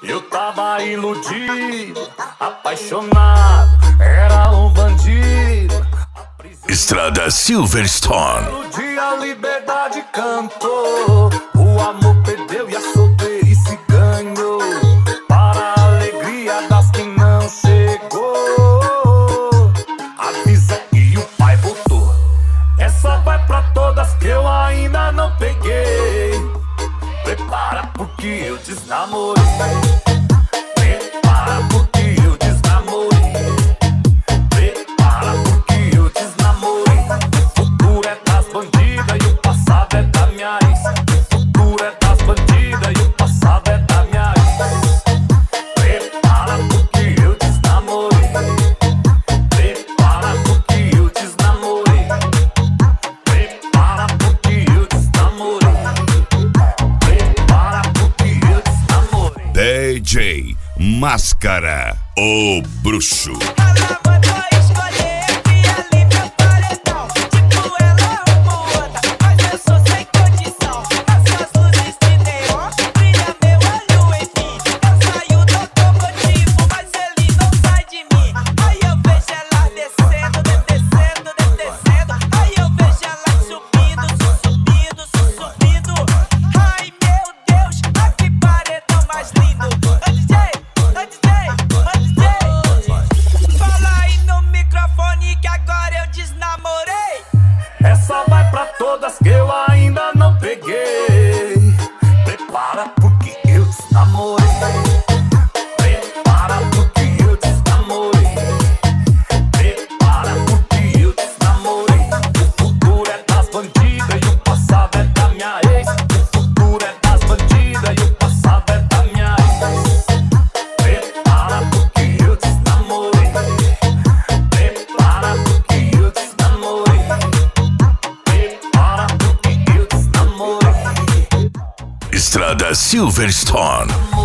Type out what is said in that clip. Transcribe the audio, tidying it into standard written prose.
Eu tava iludido, apaixonado, era um bandido. Estrada Silverstone. No dia a liberdade cantou, o amor perdeu e a solteirice ganhou. Para a alegria das que não chegou, avisa que o pai voltou. Essa vai pra todas que eu ainda não peguei. Prepara porque eu desnamorei. Prepara porque eu desnamorei. Prepara porque eu desnamorei. O futuro é das bandidas e o passado é da minha ex. O futuro é das bandidas e o passado é da minha ex. Prepara porque eu desnamorei. Prepara porque eu desnamorei. Prepara porque eu desnamorei. Prepara porque eu desnamorei. DJ Máscara, o bruxo. Ela mandou escolher entre a livre e o paredão. Tipo, ela uma ou outra, mas eu sou sem condição. Essas luzes de neon, brilha meu olho em mim. Eu saio do automotivo, mas ele não sai de mim. Aí eu vejo ela descendo, descendo, descendo. Aí eu vejo ela subindo, subindo, subindo. Ai meu Deus, ah, que paredão mais lindo. Ô DJ, fala aí no microfone que agora eu desnamorei. Essa vai pra todas que eu ainda não peguei. Prepara porque eu desnamorei. Prepara porque eu desnamorei. Prepara porque eu desnamorei. O futuro é das bandidas e o passado é da minha ex. O futuro é das bandidas e o passado é da minha ex. Prepara porque eu desnamorei. Prepara porque eu desnamorei. Prepara porque eu desnamorei. Estrada Silverstone.